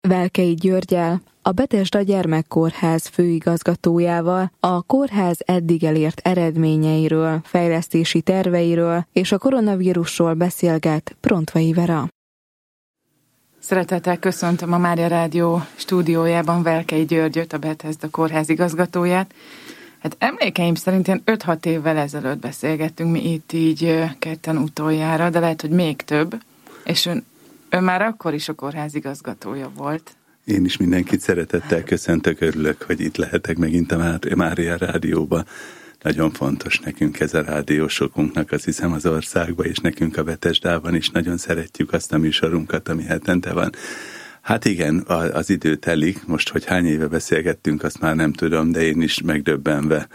Velkei Györggyel, a Betesda Gyermekkórház főigazgatójával a kórház eddig elért eredményeiről, fejlesztési terveiről és a koronavírusról beszélget Prontvai Vera. Szeretettel köszöntöm a Mária Rádió stúdiójában Velkei Györgyöt, a Betesda kórház igazgatóját. Hát emlékeim szerint 5-6 évvel ezelőtt beszélgettünk mi itt így ketten utoljára, de lehet, hogy még több, és ön már akkor is a kórház igazgatója volt. Én is mindenkit szeretettel köszöntök, örülök, hogy itt lehetek megint a Mária Rádióba. Nagyon fontos nekünk ez a rádió, sokunknak azt hiszem az országban, és nekünk a Betesdában is nagyon szeretjük azt a műsorunkat, ami hetente van. Hát igen, az idő telik, most, hogy hány éve beszélgettünk, azt már nem tudom, de én is megdöbbenve,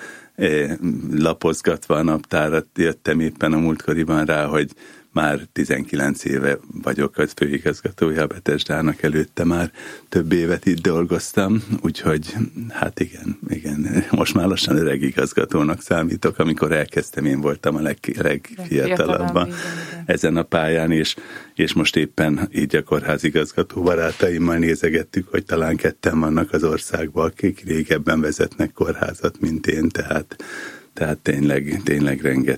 lapozgatva a naptárat jöttem éppen a múltkoriban rá, hogy már 19 éve vagyok a főigazgatója a Betesdának, előtte már több évet itt dolgoztam, úgyhogy hát igen, most már lassan öreg igazgatónak számítok. Amikor elkezdtem, én voltam a legfiatalabban ezen a pályán, és most éppen így a kórházigazgató barátaimmal nézegettük, hogy talán ketten vannak az országban, akik régebben vezetnek kórházat, mint én, tehát tényleg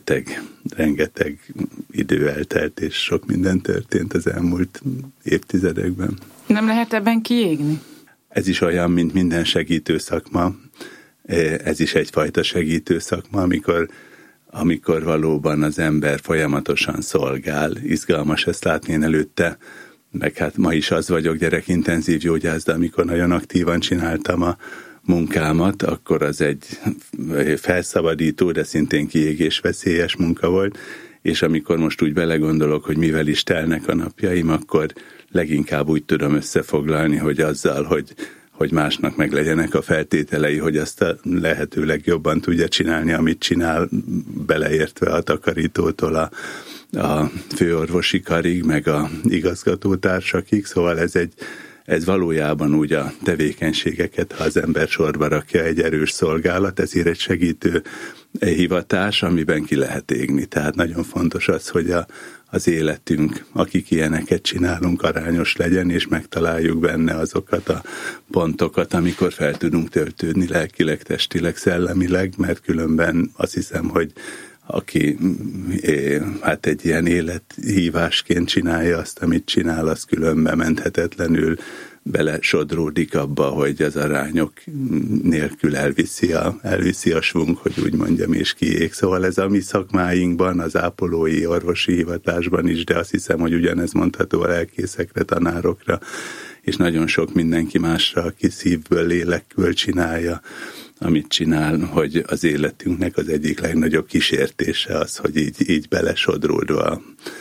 rengeteg idő eltelt, és sok minden történt az elmúlt évtizedekben. Nem lehet ebben kiégni? Ez is olyan, mint minden segítőszakma. Ez is egyfajta segítőszakma, amikor valóban az ember folyamatosan szolgál. Izgalmas ezt látni, én előtte, meg hát ma is az vagyok, gyerekintenzív gyógyász, de amikor nagyon aktívan csináltam a munkámat, akkor az egy felszabadító, de szintén kiégésveszélyes munka volt, és amikor most úgy belegondolok, hogy mivel is telnek a napjaim, akkor leginkább úgy tudom összefoglalni, hogy azzal, hogy másnak meg legyenek a feltételei, hogy azt a lehető legjobban tudja csinálni, amit csinál, beleértve a takarítótól a főorvosi karig, meg a igazgatótársakig, szóval ez valójában úgy a tevékenységeket, ha az ember sorba rakja, egy erős szolgálat, ezért egy segítő hivatás, amiben ki lehet égni. Tehát nagyon fontos az, hogy az életünk, akik ilyeneket csinálunk, arányos legyen, és megtaláljuk benne azokat a pontokat, amikor fel tudunk töltődni lelkileg, testileg, szellemileg, mert különben azt hiszem, hogy aki hát egy ilyen élethívásként csinálja azt, amit csinál, az különben menthetetlenül belesodródik abba, hogy az arányok nélkül elviszi a svung, hogy úgy mondjam, és kiég. Szóval ez a mi szakmáinkban, az ápolói, orvosi hivatásban is, de azt hiszem, hogy ugyanez mondható a lelkészekre, tanárokra, és nagyon sok mindenki másra, aki szívből, lélekből csinálja, amit csinál, hogy az életünknek az egyik legnagyobb kísértése az, hogy így belesodródva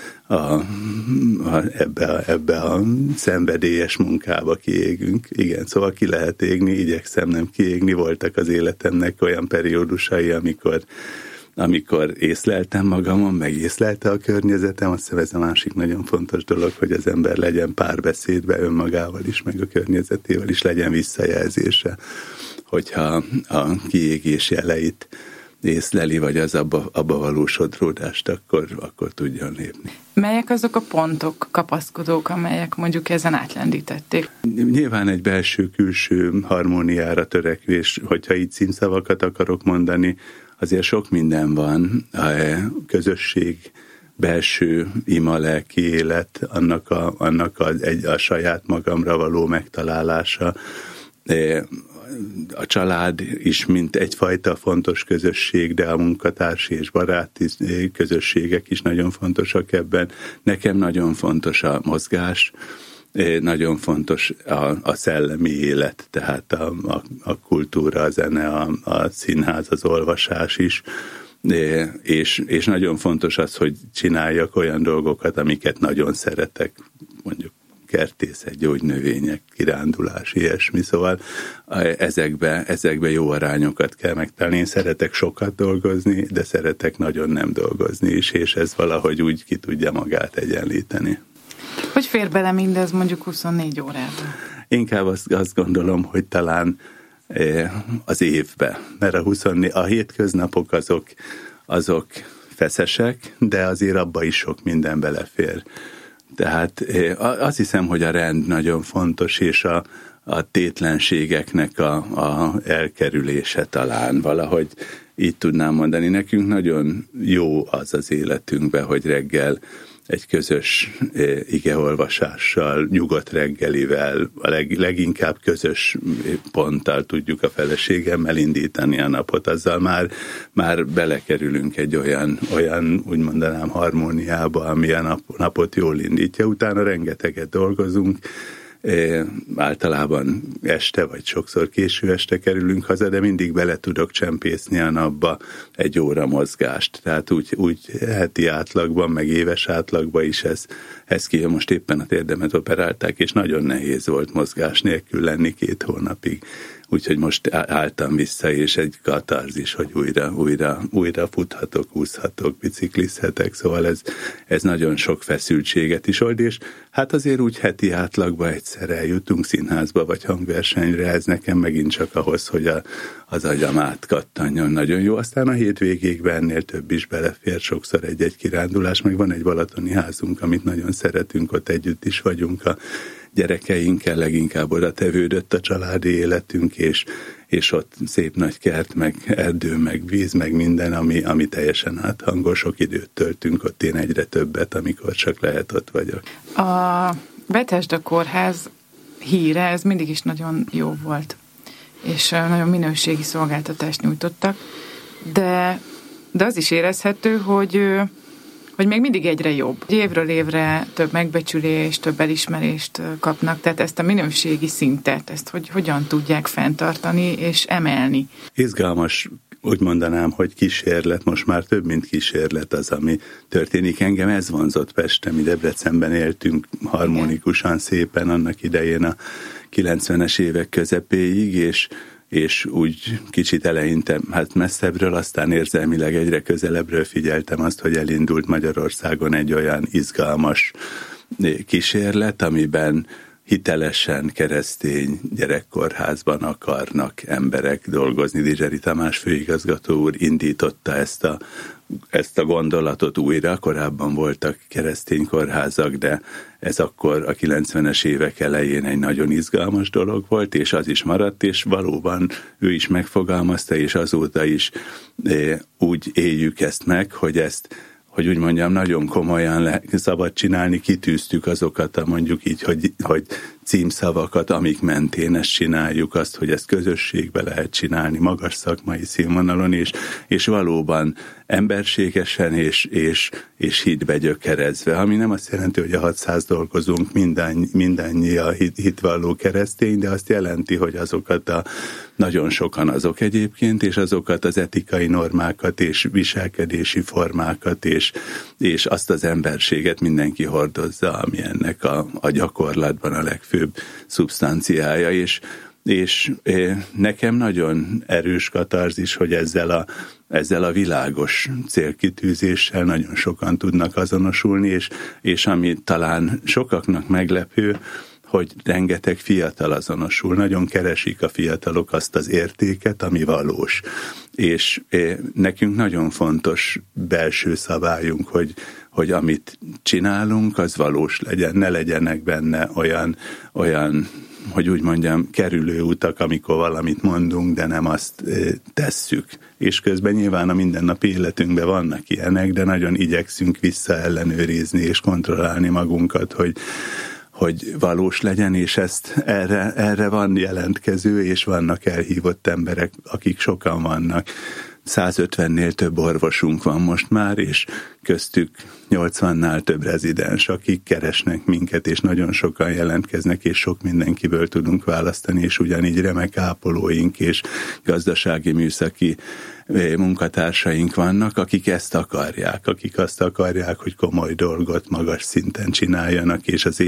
ebbe a szenvedélyes munkába kiégünk. Igen, szóval ki lehet égni, igyekszem nem kiégni. Voltak az életemnek olyan periódusai, amikor észleltem magamon, meg észlelte a környezetem. Azt hiszem, ez a másik nagyon fontos dolog, hogy az ember legyen párbeszédbe önmagával is, meg a környezetével is, legyen visszajelzése, hogyha a kiégés jeleit észleli, vagy az abba való sodródást, akkor tudjon lépni. Melyek azok a pontok, kapaszkodók, amelyek mondjuk ezen átlendítették? Nyilván egy belső-külső harmóniára törekvés, hogyha így címszavakat akarok mondani, azért sok minden van. A közösség, belső ima, lelki élet, annak a saját magamra való megtalálása, a család is, mint egyfajta fontos közösség, de a munkatársi és baráti közösségek is nagyon fontosak ebben. Nekem nagyon fontos a mozgás, nagyon fontos a szellemi élet, tehát a kultúra, a zene, a színház, az olvasás is, és nagyon fontos az, hogy csináljak olyan dolgokat, amiket nagyon szeretek, mondjuk kertészet, gyógynövények, kirándulás, ilyesmi, szóval ezekbe jó arányokat kell megtalálni. Én szeretek sokat dolgozni, de szeretek nagyon nem dolgozni is, és ez valahogy úgy ki tudja magát egyenlíteni. Hogy fér bele mindez mondjuk 24 órában? Inkább azt gondolom, hogy talán az évbe, mert a hétköznapok azok feszesek, de azért abba is sok minden belefér. Tehát azt hiszem, hogy a rend nagyon fontos, és a tétlenségeknek a elkerülése talán valahogy így tudnám mondani. Nekünk nagyon jó az életünkben, hogy reggel egy közös igeolvasással, nyugodt reggelivel, a leginkább közös ponttal tudjuk a feleségemmel indítani a napot, azzal már belekerülünk egy olyan úgy mondanám harmóniába, ami a napot jól indítja. Utána rengeteget dolgozunk, általában este, vagy sokszor késő este kerülünk haza, de mindig bele tudok csempészni a napba egy óra mozgást. Tehát úgy heti átlagban, meg éves átlagban is ez ki. Most éppen a térdemet operálták, és nagyon nehéz volt mozgás nélkül lenni 2 hónapig. Úgyhogy most álltam vissza, és egy katarzis, hogy újra futhatok, úszhatok, biciklizhetek, szóval ez nagyon sok feszültséget is old, és hát azért úgy heti átlagban egyszer eljutunk színházba, vagy hangversenyre, ez nekem megint csak ahhoz, hogy az agyam átkattanjon, nagyon jó. Aztán a hétvégékben ennél több is belefér, sokszor egy kirándulás, meg van egy balatoni házunk, amit nagyon szeretünk, ott együtt is vagyunk a gyerekeinkkel, leginkább oda tevődött a családi életünk, és ott szép nagy kert, meg erdő, meg víz, meg minden, ami teljesen áthangos. Sok időt töltünk ott, én egyre többet, amikor csak lehet ott vagyok. A Bethesda Kórház híre, ez mindig is nagyon jó volt, és nagyon minőségi szolgáltatást nyújtottak, de az is érezhető, hogy még mindig egyre jobb. Évről évre több megbecsülést, több elismerést kapnak, tehát ezt a minőségi szintet, ezt hogyan tudják fenntartani és emelni? Izgalmas, úgy mondanám, hogy kísérlet, most már több, mint kísérlet az, ami történik. Engem ez vonzott Pestre, mi Debrecenben éltünk harmonikusan szépen annak idején a 90-es évek közepéig, és úgy kicsit eleinte messzebbről, aztán érzelmileg egyre közelebbről figyeltem azt, hogy elindult Magyarországon egy olyan izgalmas kísérlet, amiben hitelesen keresztény gyerekkórházban akarnak emberek dolgozni. Dizseri Tamás főigazgató úr indította ezt a gondolatot újra, korábban voltak keresztény kórházak, de ez akkor a 90-es évek elején egy nagyon izgalmas dolog volt, és az is maradt, és valóban ő is megfogalmazta, és azóta is úgy éljük ezt meg, hogy úgy mondjam, nagyon komolyan szabad csinálni, kitűztük azokat mondjuk így, hogy címszavakat, amik mentén ezt csináljuk, azt, hogy ezt közösségbe lehet csinálni, magas szakmai színvonalon, és valóban emberségesen és hitbe gyökerezve, ami nem azt jelenti, hogy a 600 dolgozunk mindannyi a hitvalló keresztény, de azt jelenti, hogy azokat nagyon sokan azok egyébként, és azokat az etikai normákat és viselkedési formákat és azt az emberséget mindenki hordozza, ami ennek a gyakorlatban a legfőbb szubstanciája, és nekem nagyon erős katarzis, hogy ezzel a világos célkitűzéssel nagyon sokan tudnak azonosulni, és ami talán sokaknak meglepő, hogy rengeteg fiatal azonosul, nagyon keresik a fiatalok azt az értéket, ami valós. És nekünk nagyon fontos belső szabályunk, hogy amit csinálunk, az valós legyen, ne legyenek benne olyan, hogy úgy mondjam, kerülő utak, amikor valamit mondunk, de nem azt tesszük. És közben nyilván a mindennapi életünkben vannak ilyenek, de nagyon igyekszünk visszaellenőrizni és kontrollálni magunkat, hogy valós legyen, és erre van jelentkező, és vannak elhívott emberek, akik sokan vannak. 150-nél több orvosunk van most már, és köztük 80-nál több rezidens, akik keresnek minket, és nagyon sokan jelentkeznek, és sok mindenkiből tudunk választani, és ugyanígy remek ápolóink és gazdasági műszaki munkatársaink vannak, akik ezt akarják, akik azt akarják, hogy komoly dolgot magas szinten csináljanak, és az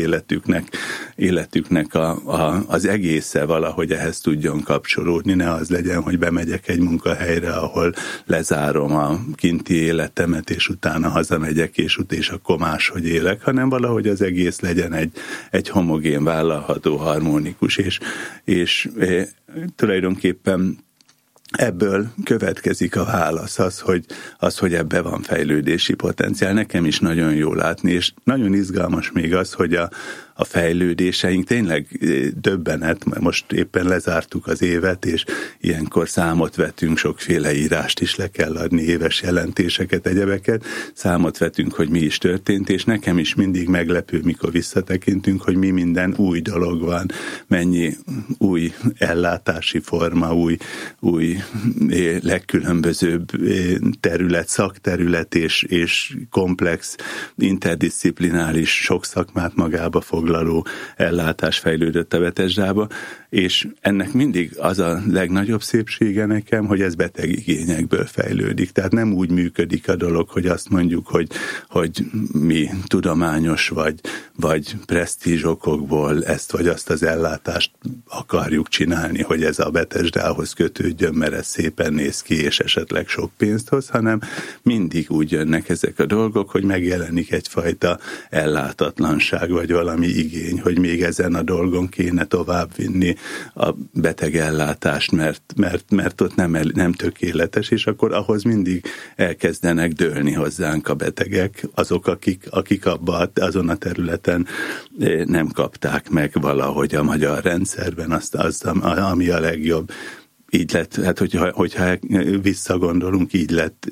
életüknek az egésze valahogy ehhez tudjon kapcsolódni. Ne az legyen, hogy bemegyek egy munkahelyre, ahol lezárom a kinti életemet, és utána hazamegyek, és akkor máshogy élek, hanem valahogy az egész legyen egy homogén, vállalható, harmonikus, és tulajdonképpen ebből következik a válasz, az, hogy ebbe van fejlődési potenciál. Nekem is nagyon jó látni, és nagyon izgalmas még az, hogy a fejlődéseink tényleg döbbenet, most éppen lezártuk az évet, és ilyenkor számot vetünk, sokféle írást is le kell adni, éves jelentéseket, egyebeket, számot vetünk, hogy mi is történt, és nekem is mindig meglepő, mikor visszatekintünk, hogy mi minden új dolog van, mennyi új ellátási forma, új legkülönbözőbb terület, szakterület és komplex, interdisziplinális, sok szakmát magába foglaló ellátás fejlődött a Betesdába, és ennek mindig az a legnagyobb szépsége nekem, hogy ez betegigényekből fejlődik. Tehát nem úgy működik a dolog, hogy azt mondjuk, hogy mi tudományos vagy presztízs okokból ezt vagy azt az ellátást akarjuk csinálni, hogy ez a Betesdához kötődjön, mert ez szépen néz ki, és esetleg sok pénzt hoz, hanem mindig úgy jönnek ezek a dolgok, hogy megjelenik egyfajta ellátatlanság, vagy valami igény, hogy még ezen a dolgon kéne továbbvinni a betegellátást, mert ott nem tökéletes, és akkor ahhoz mindig elkezdenek dőlni hozzánk a betegek, azok, akik azon a területen nem kapták meg valahogy a magyar rendszerben azt ami a legjobb. Így lett, hát hogyha visszagondolunk, így lett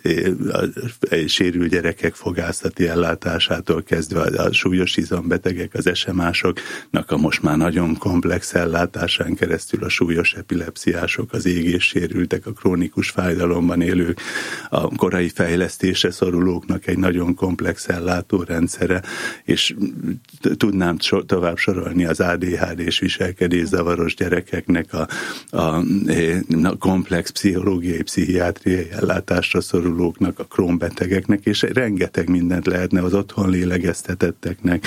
a sérült gyerekek fogászati ellátásától kezdve a súlyos izombetegek, az SMA-soknak a most már nagyon komplex ellátásán keresztül a súlyos epilepsziások, az égéssérültek, a krónikus fájdalomban élők, a korai fejlesztésre szorulóknak egy nagyon komplex ellátórendszere, és tudnám tovább sorolni az ADHD és viselkedészavaros gyerekeknek a komplex pszichológiai, pszichiátriai ellátásra szorulóknak, a Crohn-betegeknek, és rengeteg mindent lehetne az otthon lélegeztetetteknek.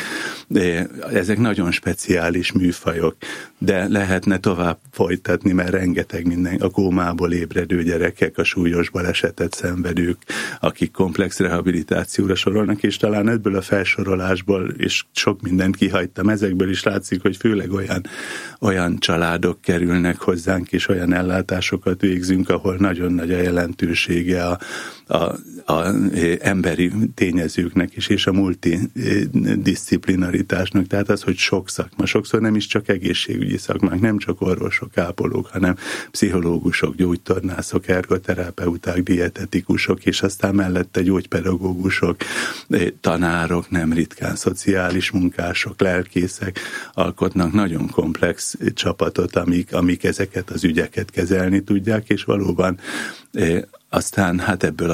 Ezek nagyon speciális műfajok, de lehetne tovább folytatni, mert rengeteg minden, a kómából ébredő gyerekek, a súlyos balesetet szenvedők, akik komplex rehabilitációra sorolnak, és talán ebből a felsorolásból, és sok mindent kihagytam, ezekből is látszik, hogy főleg olyan családok kerülnek hozzánk, és olyan ellátásokat végzünk, ahol nagyon nagy a jelentősége a emberi tényezőknek is, és a multidisziplinaritásnak. Tehát az, hogy sok szakma, sokszor nem is csak egészségügyi szakmák, nem csak orvosok, ápolók, hanem pszichológusok, gyógytornászok, ergoterapeuták, dietetikusok, és aztán mellette gyógypedagógusok, tanárok, nem ritkán szociális munkások, lelkészek alkotnak nagyon komplex csapatot, amik ezeket az ügyeket kezelni tudják, és valóban aztán hát ebből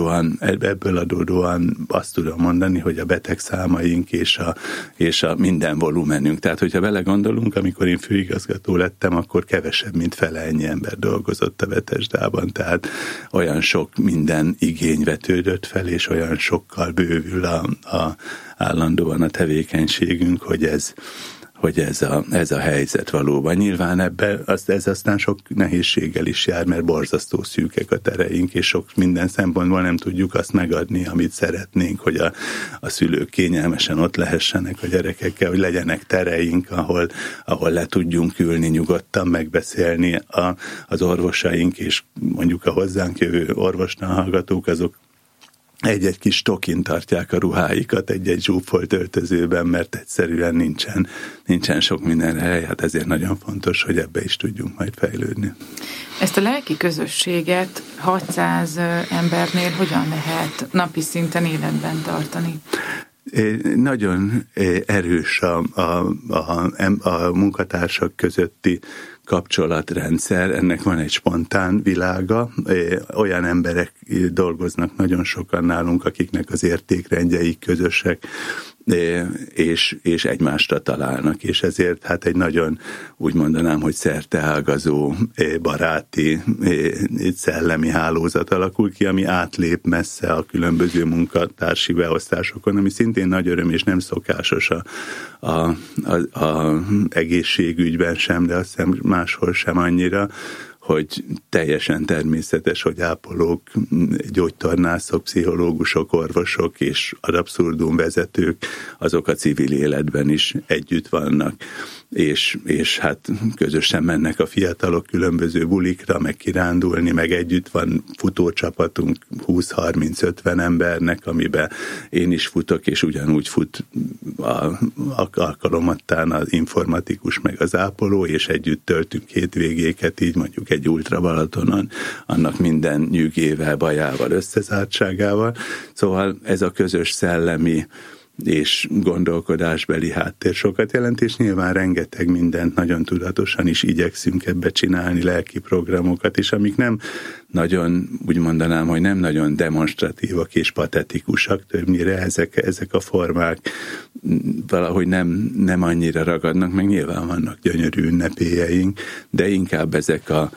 adódóan azt tudom mondani, hogy a betegszámaink és a minden volumenünk. Tehát, hogyha belegondolunk, amikor én főigazgató lettem, akkor kevesebb, mint fele ennyi ember dolgozott a Betesdában. Tehát olyan sok minden igény vetődött fel, és olyan sokkal bővül állandóan a tevékenységünk, hogy ez a helyzet valóban. Nyilván ez aztán sok nehézséggel is jár, mert borzasztó szűkek a tereink, és sok minden szempontból nem tudjuk azt megadni, amit szeretnénk, hogy a szülők kényelmesen ott lehessenek a gyerekekkel, hogy legyenek tereink, ahol le tudjunk ülni, nyugodtan megbeszélni az orvosaink, és mondjuk a hozzánk jövő orvosnál hallgatók, azok egy-egy kis tokin tartják a ruháikat egy-egy zsúfolt öltözőben, mert egyszerűen nincsen sok mindenre hely, hát ezért nagyon fontos, hogy ebbe is tudjunk majd fejlődni. Ezt a lelki közösséget 600 embernél hogyan lehet napi szinten életben tartani? Nagyon erős a munkatársak közötti kapcsolatrendszer, ennek van egy spontán világa, olyan emberek dolgoznak nagyon sokan nálunk, akiknek az értékrendjeik közösek, és egymásra találnak, és ezért hát egy nagyon, úgy mondanám, hogy szerteágazó, baráti, szellemi hálózat alakul ki, ami átlép messze a különböző munkatársi beosztásokon, ami szintén nagy öröm, és nem szokásos a egészségügyben sem, de azt hiszem máshol sem annyira, hogy teljesen természetes, hogy ápolók, gyógytornászok, pszichológusok, orvosok és ad abszurdum vezetők, azok a civil életben is együtt vannak. és hát közösen mennek a fiatalok különböző bulikra, meg kirándulni, meg együtt van futócsapatunk 20-30-50 embernek, amiben én is futok, és ugyanúgy fut alkalomattán az informatikus, meg az ápoló, és együtt töltünk hétvégéket, így mondjuk egy Ultra Balatonon, annak minden nyűgével, bajával, összezártságával. Szóval ez a közös szellemi és gondolkodásbeli háttér sokat jelent, és nyilván rengeteg mindent nagyon tudatosan is igyekszünk ebbe csinálni, lelki programokat is, amik nem nagyon, úgy mondanám, hogy nem nagyon demonstratívak és patetikusak, többnyire ezek a formák valahogy nem annyira ragadnak, meg nyilván vannak gyönyörű ünnepélyeink, de inkább ezek a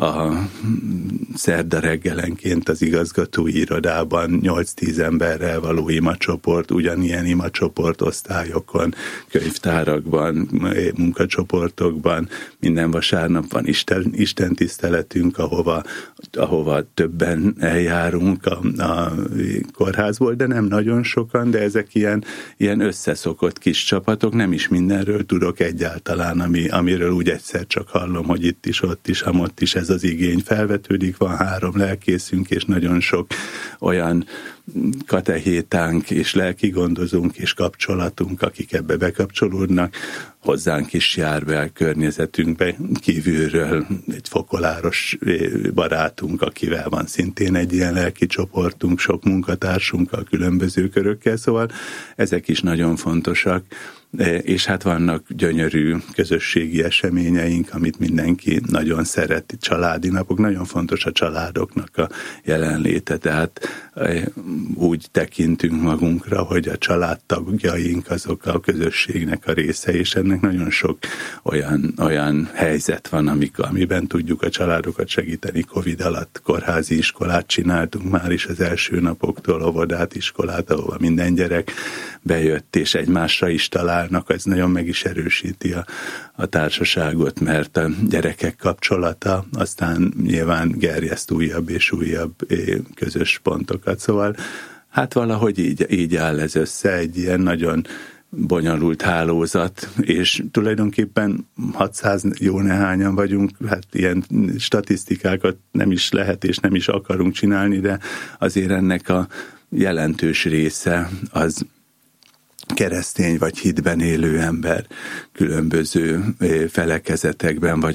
szerda reggelenként az igazgatói irodában 8-10 emberrel való imacsoport, ugyanilyen imacsoport osztályokon, könyvtárakban, munkacsoportokban, minden vasárnap van Isten tiszteletünk, ahova többen eljárunk a kórházból, de nem nagyon sokan, de ezek ilyen összeszokott kis csapatok, nem is mindenről tudok egyáltalán, amiről úgy egyszer csak hallom, hogy itt is, ott is, amott is ez az igény felvetődik, van 3 lelkészünk, és nagyon sok olyan katehétánk, és lelkigondozónk, és kapcsolatunk, akik ebbe bekapcsolódnak, hozzánk is jár be a környezetünkbe kívülről egy fokoláros barátunk, akivel van szintén egy ilyen lelki csoportunk, sok munkatársunkkal, különböző körökkel, szóval ezek is nagyon fontosak, és hát vannak gyönyörű közösségi eseményeink, amit mindenki nagyon szeret, családi napok, nagyon fontos a családoknak a jelenléte, tehát úgy tekintünk magunkra, hogy a családtagjaink azok a közösségnek a része, és ennek nagyon sok olyan helyzet van, amiben tudjuk a családokat segíteni. Covid alatt kórházi iskolát csináltunk már is az első napoktól, óvodát, iskolát, ahova minden gyerek bejött, és egymásra is találnak, ez nagyon meg is erősíti a társaságot, mert a gyerekek kapcsolata aztán nyilván gerjeszt újabb és újabb közös pontokat. Szóval hát valahogy így áll ez össze, egy ilyen nagyon bonyolult hálózat, és tulajdonképpen 600 jó nehányan vagyunk, hát ilyen statisztikákat nem is lehet és nem is akarunk csinálni, de azért ennek a jelentős része az keresztény vagy hitben élő ember különböző felekezetekben, vagy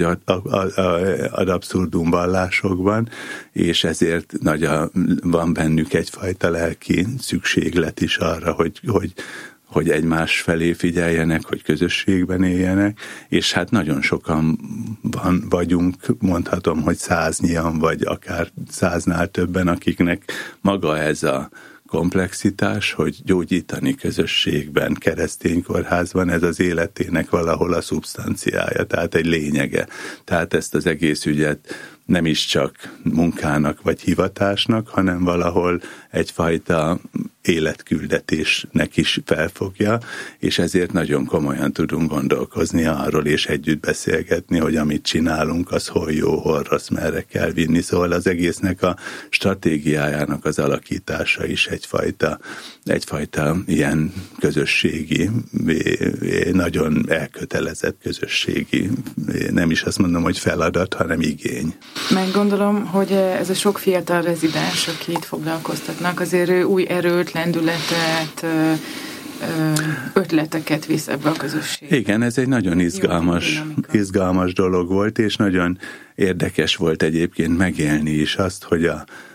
ad abszurdum vallásokban, és ezért van bennük egyfajta lelki szükséglet is arra, hogy egymás felé figyeljenek, hogy közösségben éljenek, és hát nagyon sokan vagyunk, mondhatom, hogy 100-nyian, vagy akár 100-nál többen, akiknek maga ez a komplexitás, hogy gyógyítani közösségben, keresztény kórházban, ez az életének valahol a szubstanciája, tehát egy lényege. Tehát ezt az egész ügyet nem is csak munkának vagy hivatásnak, hanem valahol egyfajta életküldetésnek is felfogja, és ezért nagyon komolyan tudunk gondolkozni arról, és együtt beszélgetni, hogy amit csinálunk, az hol jó, hol rossz, merre kell vinni. Szóval az egésznek a stratégiájának az alakítása is egyfajta ilyen közösségi, nagyon elkötelezett közösségi, nem is azt mondom, hogy feladat, hanem igény. Meg gondolom, hogy ez a sok fiatal rezidens, aki itt foglalkoztatnak, azért ő új erőt, lendületet, ötleteket visz ebbe a közösségbe. Igen, ez egy nagyon izgalmas dolog volt, és nagyon érdekes volt egyébként megélni is azt, hogy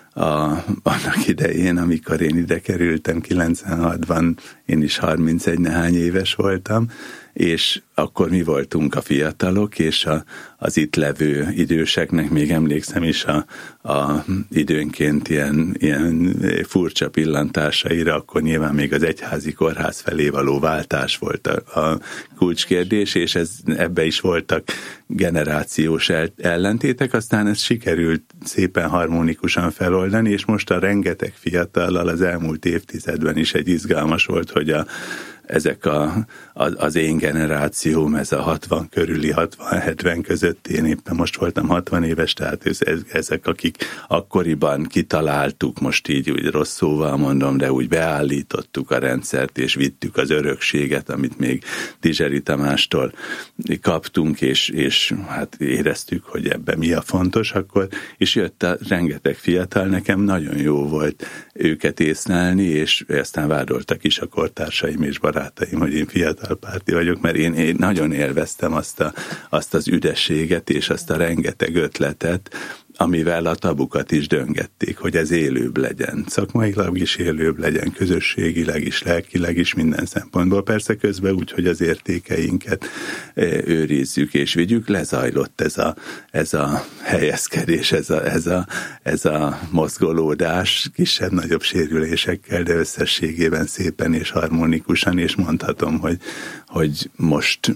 annak idején, amikor én ide kerültem 96-ban, én is 31 nehány éves voltam, és akkor mi voltunk a fiatalok, és az itt levő időseknek még emlékszem is a időnként ilyen furcsa pillantásaira, akkor nyilván még az egyházi kórház felé való váltás volt a kulcskérdés, és ebbe is voltak generációs ellentétek, aztán ez sikerült szépen harmonikusan feloldani, és most a rengeteg fiatallal az elmúlt évtizedben is egy izgalmas volt, hogy ezek az én generációm, ez a 60 körüli, 60-70 között, én éppen most voltam 60 éves, tehát ezek, akik akkoriban kitaláltuk, most így úgy rossz szóval mondom, de úgy beállítottuk a rendszert, és vittük az örökséget, amit még Dizseri Tamástól kaptunk, és hát éreztük, hogy ebben mi a fontos, akkor is jött a rengeteg fiatal, nekem nagyon jó volt őket észlelni, és aztán vádoltak is a kortársaim és barátaim, hogy én fiatalpárti vagyok, mert én nagyon élveztem azt az üdességet és azt a rengeteg ötletet, amivel a tabukat is döngették, hogy ez élőbb legyen. Szakmailag is élőbb legyen, közösségileg is, lelkileg is, minden szempontból. Persze közben úgy, hogy az értékeinket őrizzük és vigyük. Lezajlott ez a helyezkedés, ez a mozgolódás, kisebb-nagyobb sérülésekkel, de összességében szépen és harmonikusan, és mondhatom, hogy most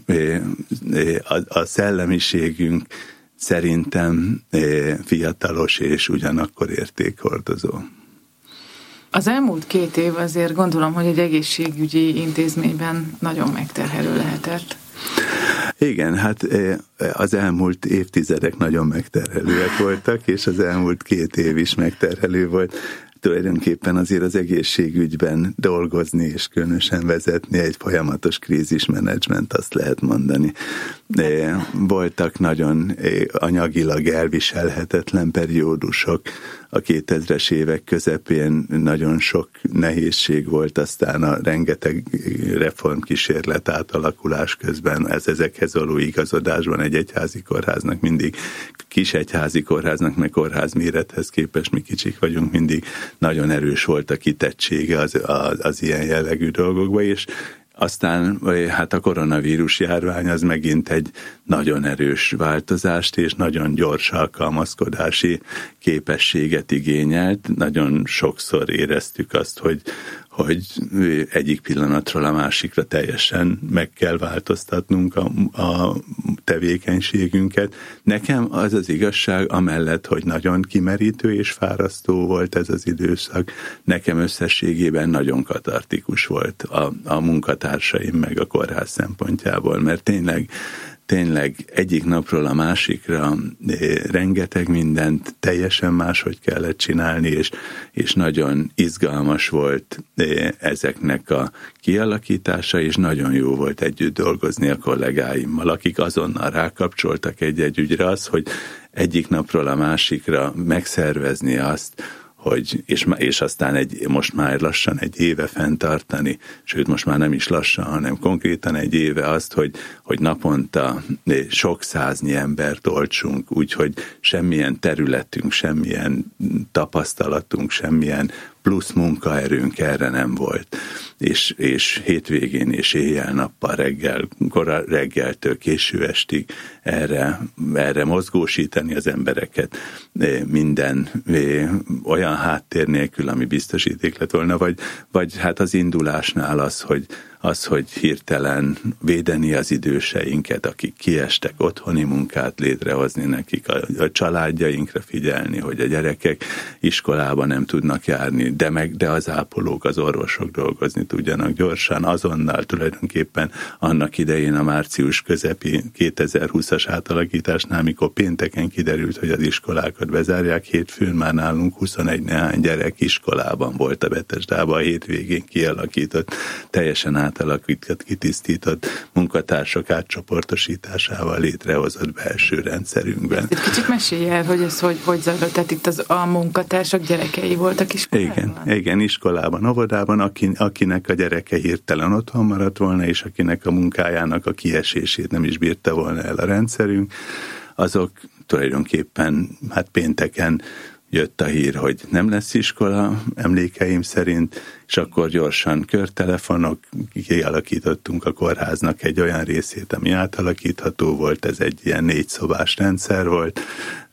a szellemiségünk szerintem fiatalos és ugyanakkor értékhordozó. Az elmúlt 2 év azért gondolom, hogy egy egészségügyi intézményben nagyon megterhelő lehetett. Igen, hát az elmúlt évtizedek nagyon megterhelőek voltak, és az elmúlt 2 év is megterhelő volt. Tulajdonképpen azért az egészségügyben dolgozni és különösen vezetni egy folyamatos krízismenedzsment, azt lehet mondani. Voltak nagyon anyagilag elviselhetetlen periódusok, a 2000-es évek közepén nagyon sok nehézség volt, aztán a rengeteg reformkísérlet átalakulás közben ezekhez való igazodásban egy egyházi kórháznak mindig, kis egyházi kórháznak, meg kórház mérethez képest mi kicsik vagyunk, mindig nagyon erős volt a kitettsége az ilyen jellegű dolgokba, és aztán hát a koronavírus járvány az megint egy nagyon erős változást és nagyon gyors alkalmazkodási képességet igényelt. Nagyon sokszor éreztük azt, hogy egyik pillanatról a másikra teljesen meg kell változtatnunk a tevékenységünket. Nekem az az igazság, amellett, hogy nagyon kimerítő és fárasztó volt ez az időszak, nekem összességében nagyon katartikus volt a munkatársaim meg a kórház szempontjából, mert tényleg egyik napról a másikra rengeteg mindent teljesen máshogy kellett csinálni, és nagyon izgalmas volt ezeknek a kialakítása, és nagyon jó volt együtt dolgozni a kollégáimmal, akik azonnal rákapcsoltak egy-egy ügyre, az, hogy egyik napról a másikra megszervezni azt, és aztán most már lassan egy éve fenntartani, sőt most már nem is lassan, hanem konkrétan egy éve azt, hogy naponta sok száznyi embert oltsunk, úgyhogy semmilyen területünk, semmilyen tapasztalatunk, semmilyen plusz munkaerőnk erre nem volt. És hétvégén és éjjel-nappal reggeltől késő estig erre mozgósítani az embereket minden olyan háttér nélkül, ami biztosíték lett volna, vagy hát az indulásnál az, hogy hirtelen védeni az időseinket, akik kiestek, otthoni munkát létrehozni nekik, a családjainkra figyelni, hogy a gyerekek iskolába nem tudnak járni, de az ápolók, az orvosok dolgozni tudjanak gyorsan, azonnal tulajdonképpen annak idején a március közepi 2020-as átalakításnál, mikor pénteken kiderült, hogy az iskolákat bezárják, hétfőn már nálunk 21 néhány gyerek iskolában volt a Betesdában, a hétvégén kialakított, teljesen átalakított, kitisztított munkatársak átcsoportosításával létrehozott belső rendszerünkben. Egy kicsit mesélj el, hogy ez hogy zajlott, tehát itt a munkatársak gyerekei voltak iskolában? Igen, iskolában, óvodában, akinek a gyereke hirtelen otthon maradt volna, és akinek a munkájának a kiesését nem is bírta volna el a rendszerünk, azok tulajdonképpen hát pénteken jött a hír, hogy nem lesz iskola, emlékeim szerint, és akkor gyorsan körtelefonok, kialakítottunk a kórháznak egy olyan részét, ami átalakítható volt, ez egy ilyen 4 szobás rendszer volt,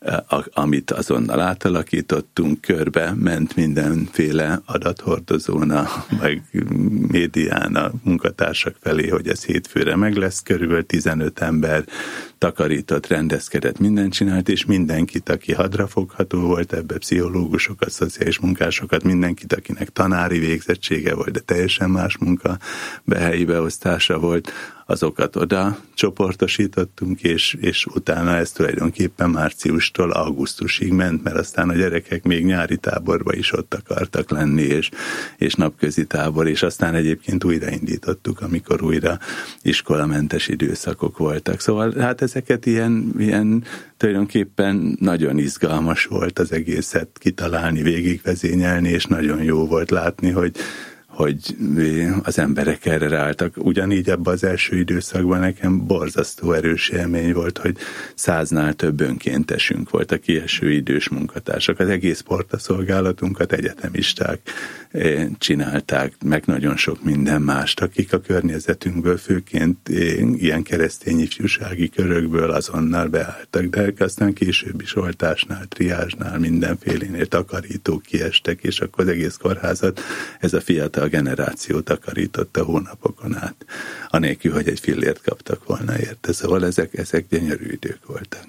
amit azonnal átalakítottunk, körbe ment mindenféle adathordozón, meg médián a munkatársak felé, hogy ez hétfőre meg lesz, körülbelül 15 ember takarított, rendezkedett, mindent csinált, és mindenkit, aki hadrafogható volt, ebbe pszichológusokat, szociális munkásokat, mindenkit, akinek tanári végzettsége volt, de teljesen más munka helyi beosztása volt, azokat oda csoportosítottunk, és utána ez tulajdonképpen márciustól augusztusig ment, mert aztán a gyerekek még nyári táborba is ott akartak lenni, és napközi tábor, és aztán egyébként újraindítottuk, amikor újra iskolamentes időszakok voltak. Szóval hát ezeket ilyen tulajdonképpen nagyon izgalmas volt az egészet kitalálni, végigvezényelni, és nagyon jó volt látni, hogy az emberek erre ráálltak. Ugyanígy ebben az első időszakban nekem borzasztó erős élmény volt, hogy 100-nál több önkéntesünk volt, a kieső idős munkatársak. Az egész portaszolgálatunkat egyetemisták csinálták, meg nagyon sok minden mást, akik a környezetünkből, főként ilyen keresztény ifjúsági körökből azonnal beálltak, de aztán később is oltásnál, triázsnál, mindenfélénél takarítók kiestek, és akkor az egész kórházat ez a fiatal generáció takarította hónapokon át, anélkül, hogy egy fillért kaptak volna érte. Szóval ezek gyönyörű idők voltak.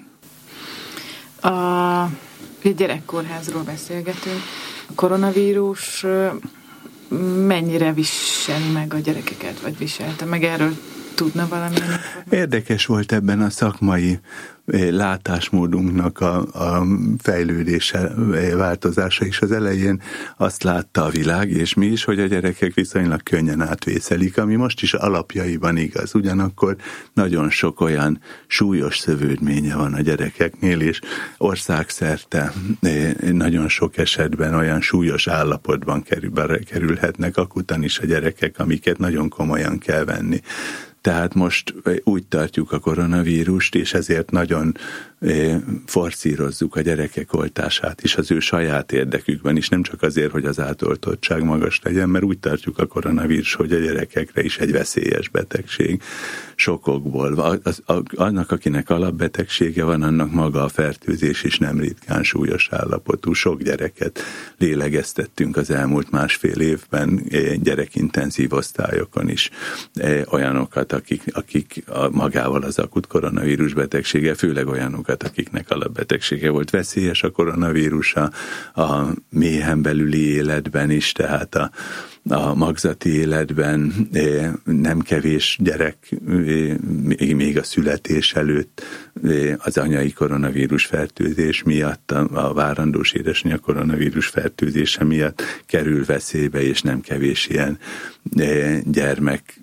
A gyerekkórházról beszélgetünk. A koronavírus mennyire viseli meg a gyerekeket, vagy viselte meg? Erről tudna valamilyen? Érdekes volt ebben a szakmai látásmódunknak a fejlődése, változása is. Az elején azt látta a világ, és mi is, hogy a gyerekek viszonylag könnyen átvészelik, ami most is alapjaiban igaz. Ugyanakkor nagyon sok olyan súlyos szövődménye van a gyerekeknél, és országszerte nagyon sok esetben olyan súlyos állapotban kerülhetnek akutan is a gyerekek, amiket nagyon komolyan kell venni. Tehát most úgy tartjuk a koronavírust, és ezért nagyon forszírozzuk a gyerekek oltását is az ő saját érdekükben is, nem csak azért, hogy az átoltottság magas legyen, mert úgy tartjuk a koronavírus, hogy a gyerekekre is egy veszélyes betegség sokokból. Annak, akinek alapbetegsége van, annak maga a fertőzés is nem ritkán súlyos állapotú. Sok gyereket lélegeztettünk az elmúlt másfél évben gyerekintenzív osztályokon is, olyanokat, akik magával az akut koronavírus betegsége, főleg olyanokat, akiknek alapbetegsége volt. Veszélyes a koronavírus a méhen belüli életben is, tehát a magzati életben nem kevés gyerek még a születés előtt az anyai koronavírus fertőzés miatt, a várandós édesanyja koronavírus fertőzése miatt kerül veszélybe, és nem kevés ilyen gyermek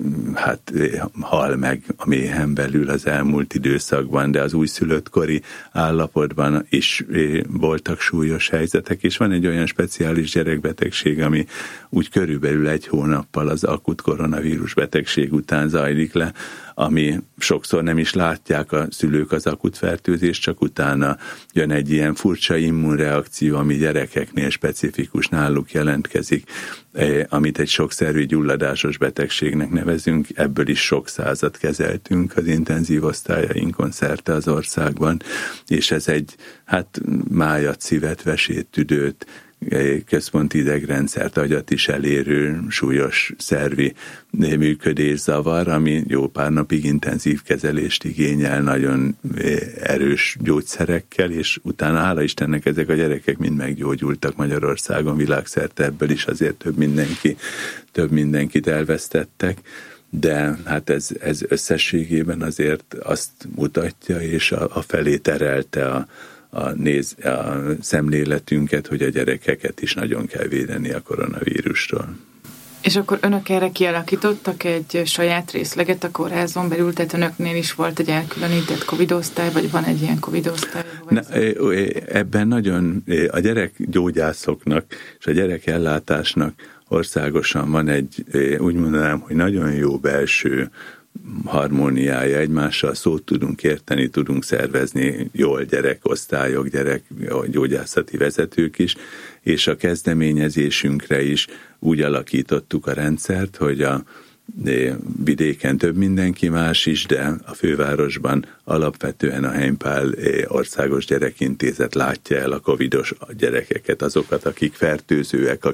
hal meg a méhen belül az elmúlt időszakban, de az újszülöttkori állapotban is voltak súlyos helyzetek, és van egy olyan speciális gyerekbetegség, ami úgy körülbelül egy hónappal az akut koronavírus betegség után zajlik le, ami sokszor nem is látják a szülők az akut fertőzést, csak utána jön egy ilyen furcsa immunreakció, ami gyerekeknél specifikus, náluk jelentkezik, amit egy sokszervű gyulladásos betegségnek nevezünk, ebből is sok százat kezeltünk az intenzív osztályainkon szerte az országban, és ez egy májat, szívet, vesét, tüdőt, központi idegrendszert, agyat is elérő súlyos szervi működészavar, ami jó pár napig intenzív kezelést igényel, nagyon erős gyógyszerekkel, és utána hála Istennek ezek a gyerekek mind meggyógyultak Magyarországon, világszerte, ebből is azért több mindenkit elvesztettek, de hát ez összességében azért azt mutatja, és a felé terelte a szemléletünket, hogy a gyerekeket is nagyon kell védeni a koronavírustól. És akkor önök erre kialakítottak egy saját részleget a kórházon belül, tehát önöknél is volt egy elkülönített Covid-osztály, vagy van egy ilyen Covid-osztály? Ebben nagyon a gyerekgyógyászoknak és a gyerekellátásnak országosan van egy, úgy mondanám, hogy nagyon jó belső harmóniája, egymással szót tudunk érteni, tudunk szervezni jól gyerekosztályok, gyerekgyógyászati vezetők is, és a kezdeményezésünkre is úgy alakítottuk a rendszert, hogy vidéken több mindenki más is, de a fővárosban alapvetően a Heimpál Országos Gyerekintézet látja el a covidos gyerekeket, azokat, akik fertőzőek,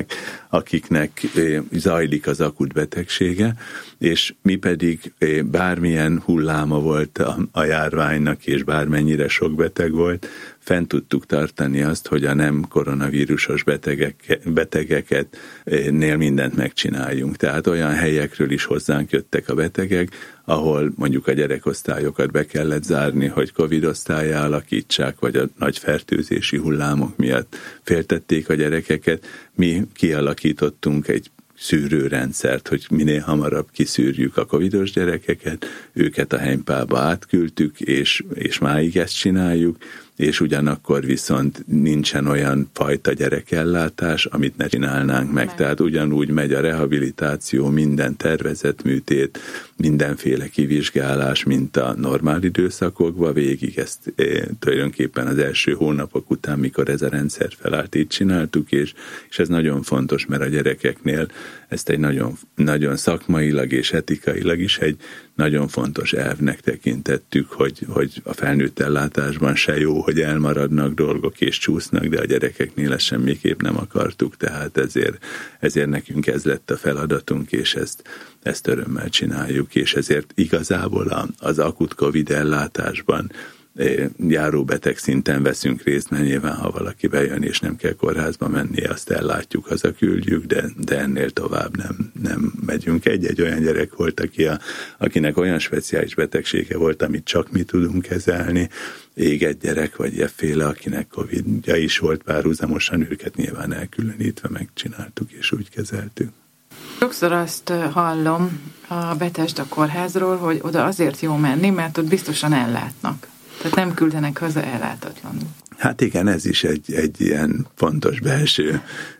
akiknek zajlik az akut betegsége, és mi pedig bármilyen hulláma volt a járványnak, és bármennyire sok beteg volt, fent tudtuk tartani azt, hogy a nem koronavírusos betegeket mindent megcsináljunk. Tehát olyan helyekről is hozzánk jöttek a betegek, ahol mondjuk a gyerekosztályokat be kellett zárni, hogy Covid osztállyá alakítsák, vagy a nagy fertőzési hullámok miatt féltették a gyerekeket. Mi kialakítottunk egy szűrőrendszert, hogy minél hamarabb kiszűrjük a covidos gyerekeket, őket a Heimpálba átküldtük, és máig ezt csináljuk, és ugyanakkor viszont nincsen olyan fajta gyerekellátás, amit ne csinálnánk meg. Tehát ugyanúgy megy a rehabilitáció, minden tervezett műtét, mindenféle kivizsgálás, mint a normál időszakokban, végig ezt tulajdonképpen az első hónapok után, mikor ez a rendszer felállt, így csináltuk, és ez nagyon fontos, mert a gyerekeknél ezt egy nagyon, nagyon szakmailag és etikailag is egy nagyon fontos elvnek tekintettük, hogy a felnőtt ellátásban se jó, hogy elmaradnak dolgok és csúsznak, de a gyerekeknél ezt semmiképp nem akartuk, tehát ezért nekünk ez lett a feladatunk, és ezt örömmel csináljuk, és ezért igazából az akut Covid ellátásban járóbeteg szinten veszünk részt, mert nyilván, ha valaki bejön és nem kell kórházba mennie, azt ellátjuk, hazaküldjük, de ennél tovább nem megyünk. Egy olyan gyerek volt, akinek olyan speciális betegsége volt, amit csak mi tudunk kezelni, éget gyerek, vagy efféle, akinek Covid-ja is volt párhuzamosan, őket nyilván elkülönítve megcsináltuk, és úgy kezeltük. Sokszor azt hallom a Bethesda kórházról, hogy oda azért jó menni, mert ott biztosan ellátnak. Tehát nem küldenek haza ellátatlanul. Hát igen, ez is egy ilyen fontos belső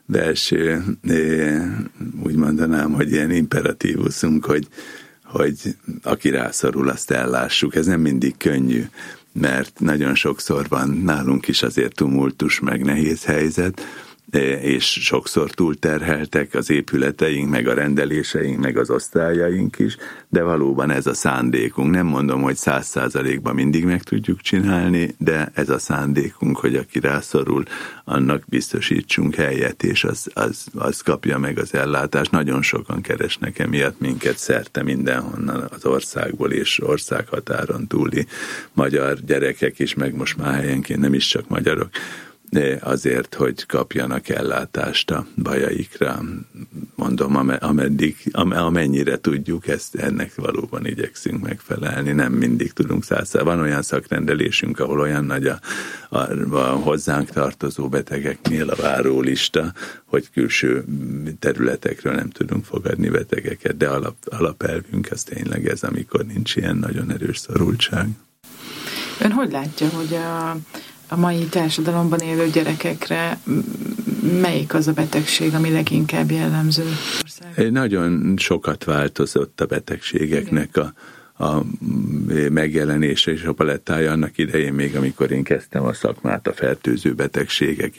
úgy mondanám, hogy ilyen imperatívusunk, hogy aki rászorul, azt ellássuk. Ez nem mindig könnyű, mert nagyon sokszor van nálunk is azért tumultus, meg nehéz helyzet, és sokszor túlterheltek az épületeink, meg a rendeléseink, meg az osztályaink is, de valóban ez a szándékunk. Nem mondom, hogy 100%-ban mindig meg tudjuk csinálni, de ez a szándékunk, hogy aki rászorul, annak biztosítsunk helyet, és az kapja meg az ellátást. Nagyon sokan keresnek emiatt minket szerte mindenhonnan az országból, és országhatáron túli magyar gyerekek is, meg most már helyenként nem is csak magyarok, azért, hogy kapjanak ellátást a bajaikra. Mondom, amennyire tudjuk, ennek valóban igyekszünk megfelelni. Nem mindig tudunk 100%. Van olyan szakrendelésünk, ahol olyan nagy a hozzánk tartozó betegeknél a várólista, hogy külső területekről nem tudunk fogadni betegeket, de alapelvünk az tényleg ez, amikor nincs ilyen nagyon erős szorultság. Ön hogy látja, hogy a mai társadalomban élő gyerekekre melyik az a betegség, ami leginkább jellemző országban? Nagyon sokat változott a betegségeknek a megjelenése és a palettája annak idején, még amikor én kezdtem a szakmát, a fertőző betegségek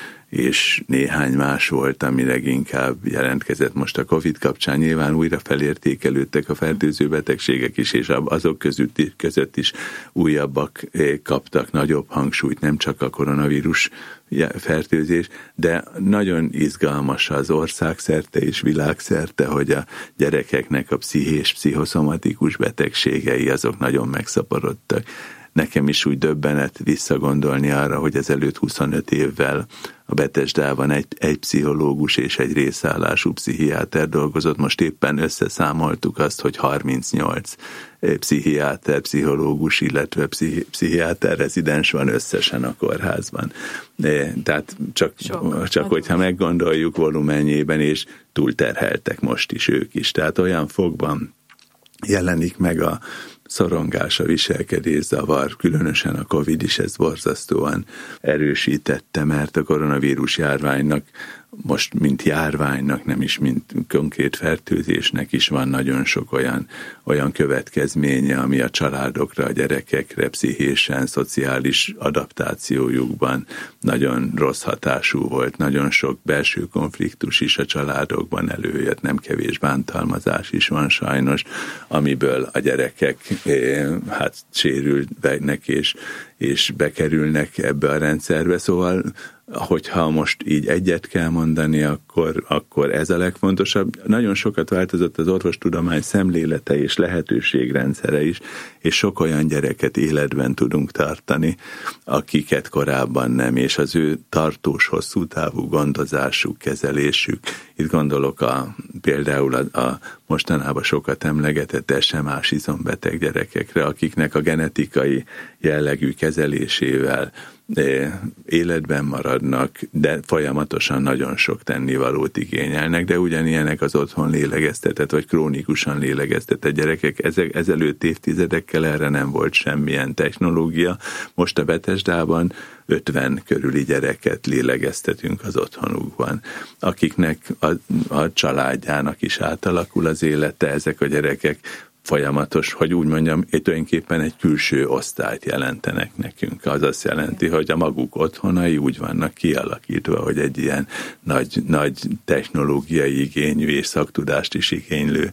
és néhány más volt, ami leginkább jelentkezett most a Covid kapcsán. Nyilván újra felértékelődtek a fertőző betegségek is, és azok között is újabbak kaptak nagyobb hangsúlyt, nem csak a koronavírus fertőzés, de nagyon izgalmas az országszerte és világszerte, hogy a gyerekeknek a pszichés, pszichoszomatikus betegségei azok nagyon megszaporodtak. Nekem is úgy döbbenet visszagondolni arra, hogy ezelőtt 25 évvel a Bethesdában egy pszichológus és egy részállású pszichiáter dolgozott. Most éppen összeszámoltuk azt, hogy 38 pszichiáter, pszichológus, illetve pszichiáter rezidens van összesen a kórházban. Tehát csak hogyha meggondoljuk volumenjében, és túlterheltek most is ők is. Tehát olyan fogban jelenik meg a szorongás, a viselkedészavar, különösen a Covid is ezt borzasztóan erősítette, mert a koronavírus járványnak most mint járványnak, nem is mint konkrét fertőzésnek is van nagyon sok olyan következménye, ami a családokra, a gyerekekre, pszichésen, szociális adaptációjukban nagyon rossz hatású volt. Nagyon sok belső konfliktus is a családokban előjött, nem kevés bántalmazás is van sajnos, amiből a gyerekek sérülnek és bekerülnek ebbe a rendszerbe. Szóval hogyha most így egyet kell mondani, akkor ez a legfontosabb. Nagyon sokat változott az orvostudomány szemlélete és lehetőségrendszere is, és sok olyan gyereket életben tudunk tartani, akiket korábban nem, és az ő tartós, hosszú távú gondozásuk, kezelésük. Itt gondolok például a mostanában sokat emlegetett SMA-s izombeteg gyerekekre, akiknek a genetikai jellegű kezelésével életben maradnak, de folyamatosan nagyon sok tennivalót igényelnek, de ugyanilyenek az otthon lélegeztetett, vagy krónikusan lélegeztetett gyerekek. Ezelőtt évtizedekkel erre nem volt semmilyen technológia. Most a Betesdában 50 körüli gyereket lélegeztetünk az otthonukban, akiknek a családjának is átalakul az élete. Ezek a gyerekek folyamatos, hogy úgy mondjam, tulajdonképpen egy külső osztályt jelentenek nekünk. Az azt jelenti, hogy a maguk otthonai úgy vannak kialakítva, hogy egy ilyen nagy technológiai igényű és szaktudást is igénylő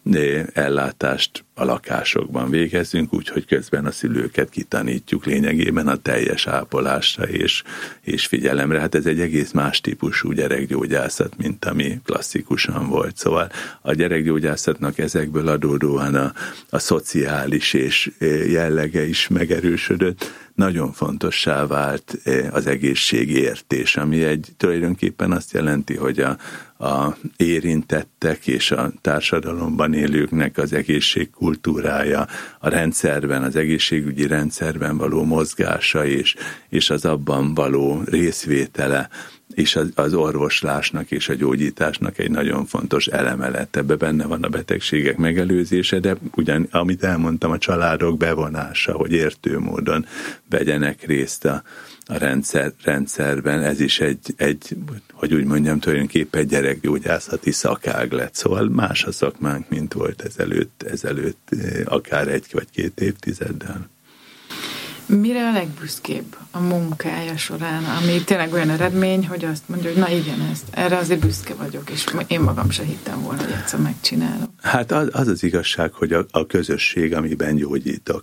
ellátást a lakásokban végezzünk, úgyhogy közben a szülőket kitanítjuk lényegében a teljes ápolásra és figyelemre. Hát ez egy egész más típusú gyerekgyógyászat, mint ami klasszikusan volt. Szóval a gyerekgyógyászatnak ezekből adódóan a szociális és jellege is megerősödött. Nagyon fontossá vált az egészségértés, ami tulajdonképpen azt jelenti, hogy a érintettek és a társadalomban élőknek az egészségkultúrája, a rendszerben, az egészségügyi rendszerben való mozgása és az abban való részvétele, és az orvoslásnak és a gyógyításnak egy nagyon fontos eleme lett. Ebben benne van a betegségek megelőzése, de ugyan, amit elmondtam, a családok bevonása, hogy értő módon vegyenek részt a rendszerben, ez is egy hogy úgy mondjam, tulajdonképpen egy gyerekgyógyászati szakág lett. Szóval más a szakmánk, mint volt ezelőtt akár 1 vagy 2 évtizeddel. Mire a legbüszkébb a munkája során, ami tényleg olyan eredmény, hogy azt mondja, hogy na igen, erre azért büszke vagyok, és én magam se hittem volna, hogy egyszer megcsinálom. Hát az igazság, hogy a közösség, amiben gyógyítok,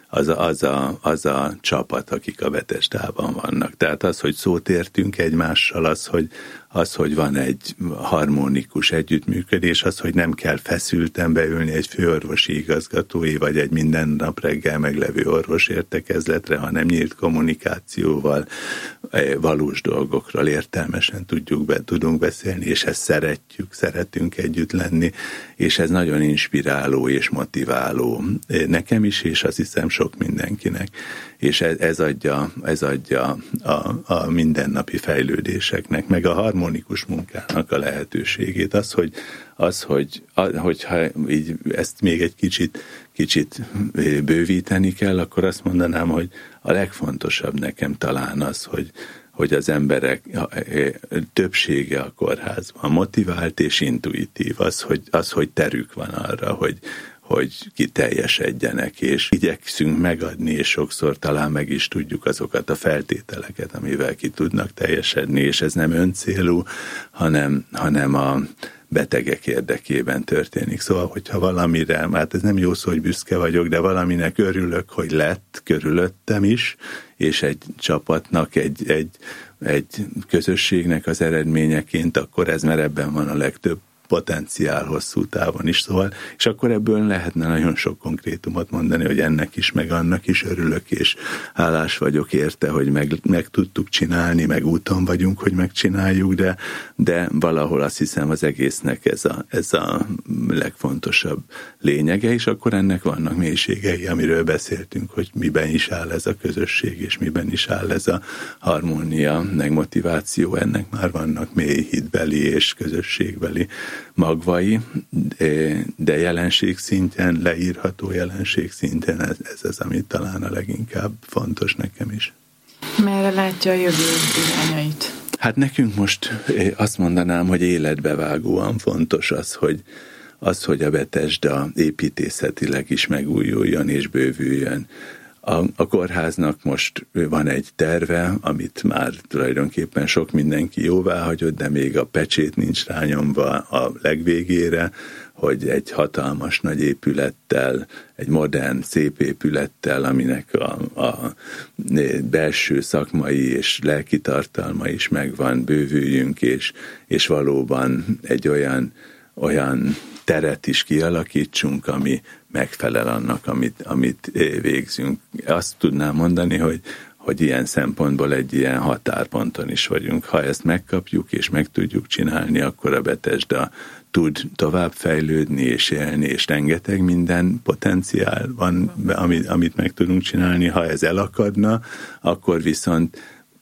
az a csapat, akik a Betesdában vannak. Tehát az, hogy szót értünk egymással, az, hogy van egy harmonikus együttműködés, az, hogy nem kell feszülten beülni egy főorvosi igazgatói, vagy egy minden nap reggel meglevő orvos értekezletre, hanem nyílt kommunikációval, valós dolgokról értelmesen tudunk beszélni, és ezt szeretünk együtt lenni, és ez nagyon inspiráló és motiváló nekem is, és azt hiszem sok mindenkinek. És ez adja a mindennapi fejlődéseknek, meg a harmonikus munkának a lehetőségét. Hogyha így ezt még egy kicsit bővíteni kell, akkor azt mondanám, hogy a legfontosabb nekem talán az, hogy az emberek többsége a kórházban motivált és intuitív, az, hogy terük van arra, hogy kiteljesedjenek, és igyekszünk megadni, és sokszor talán meg is tudjuk azokat a feltételeket, amivel ki tudnak teljesedni, és ez nem öncélú, hanem a betegek érdekében történik. Szóval, hogyha valamire, hát ez nem jó szó, hogy büszke vagyok, de valaminek örülök, hogy lett körülöttem is, és egy csapatnak, egy közösségnek az eredményeként, akkor ez, mert ebben van a legtöbb potenciál hosszú távon is, szóval, és akkor ebből lehetne nagyon sok konkrétumot mondani, hogy ennek is, meg annak is örülök, és hálás vagyok érte, hogy meg tudtuk csinálni, meg úton vagyunk, hogy megcsináljuk, de valahol azt hiszem az egésznek ez a legfontosabb lényege, és akkor ennek vannak mélységei, amiről beszéltünk, hogy miben is áll ez a közösség, és miben is áll ez a harmónia, meg motiváció, ennek már vannak mély hitbeli és közösségbeli magvai, de jelenség szinten, leírható jelenség szinten ez az, ami talán a leginkább fontos nekem is. Merre látja a jövő irányait? Hát nekünk most azt mondanám, hogy életbevágóan fontos hogy a Bethesda építészetileg is megújuljon és bővüljön. A kórháznak most van egy terve, amit már tulajdonképpen sok mindenki jóváhagyott, de még a pecsét nincs rányomva a legvégére, hogy egy hatalmas nagy épülettel, egy modern, szép épülettel, aminek a belső szakmai és lelki tartalma is megvan, bővüljünk, és valóban egy olyan teret is kialakítsunk, ami megfelel annak, amit végzünk. Azt tudnám mondani, hogy ilyen szempontból egy ilyen határponton is vagyunk. Ha ezt megkapjuk és meg tudjuk csinálni, akkor a Bethesda tud tovább fejlődni és élni, és rengeteg minden potenciál van, amit meg tudunk csinálni. Ha ez elakadna, akkor viszont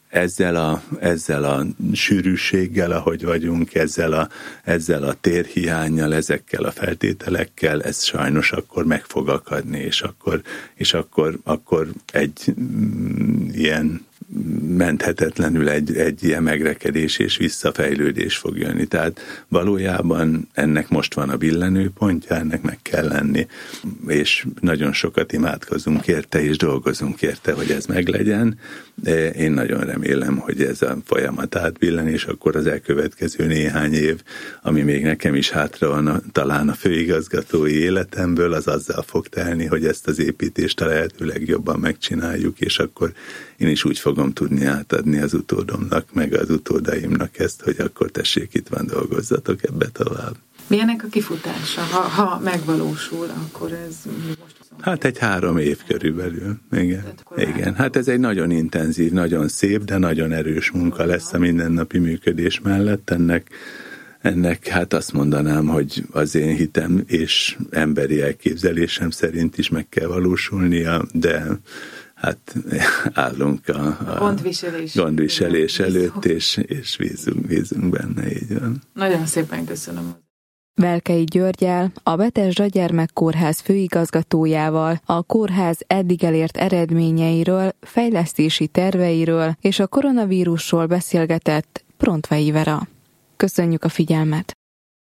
ezzel a sűrűséggel, ahogy vagyunk, ezzel a térhiánnyal, ezekkel a feltételekkel, ez sajnos akkor meg fog akadni, és akkor egy ilyen menthetetlenül egy ilyen megrekedés és visszafejlődés fog jönni. Tehát valójában ennek most van a billenőpontja, ennek meg kell lenni, és nagyon sokat imádkozunk érte, és dolgozunk érte, hogy ez meglegyen. Én nagyon remélem, hogy ez a folyamat átbillen, és akkor az elkövetkező néhány év, ami még nekem is hátra van talán a főigazgatói életemből, az azzal fog telni, hogy ezt az építést a lehető legjobban megcsináljuk, és akkor én is úgy fogom tudni átadni az utódomnak, meg az utódaimnak ezt, hogy akkor tessék, itt van, dolgozzatok ebbe tovább. Milyenek a kifutása? Ha megvalósul, akkor ez most... Hát egy 3 év körülbelül. Igen. Hát ez egy nagyon intenzív, nagyon szép, de nagyon erős munka lesz a mindennapi működés mellett. Ennek hát azt mondanám, hogy az én hitem és emberi elképzelésem szerint is meg kell valósulnia, de hát állunk a gondviselés előtt, és bízunk benne, így van. Nagyon szépen köszönöm. Velkei Györggyel, a Bethesda Gyermekkórház főigazgatójával, a kórház eddig elért eredményeiről, fejlesztési terveiről és a koronavírusról beszélgetett Prontvai Vera. Köszönjük a figyelmet!